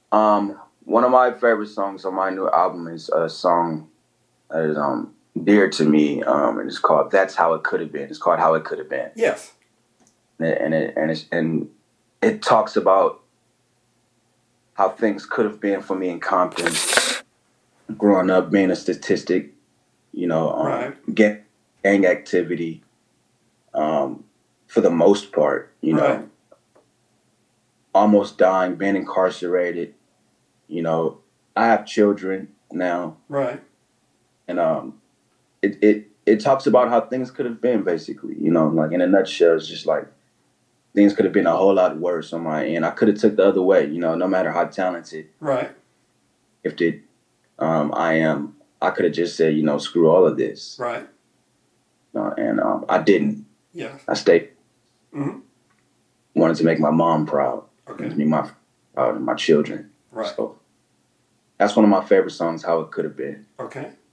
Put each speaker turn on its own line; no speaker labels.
One of my favorite songs on my new album is a song that is dear to me. And it's called "That's How It Could Have Been." It's called "How It Could Have Been."
Yes.
And it talks about how things could have been for me in Compton, growing up being a statistic.
Right.
Gang activity. For the most part,
Right.
almost dying, being incarcerated. I have children now,
Right.
and it talks about how things could have been, basically. Like in a nutshell, it's just like things could have been a whole lot worse on my end. I could have took the other way. No matter how talented,
Right.
gifted I am, I could have just said, screw all of this.
Right.
And I didn't.
Yes.
I stayed.
Mm-hmm.
Wanted to make my mom proud.
Okay.
Wanted to make my proud and my children.
Right.
So that's one of my favorite songs. How It Could Have Been.
Okay.